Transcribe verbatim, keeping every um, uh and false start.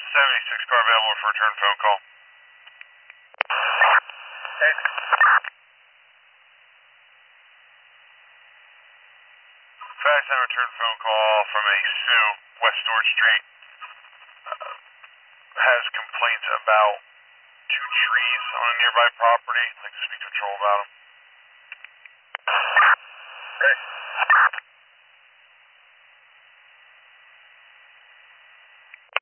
seventy-six car available for return phone call. Hey. Fax and return phone call from a Sioux, West Stewart Street. Uh, has complaints about two trees on a nearby property. I'd like to speak to control about them. Hey.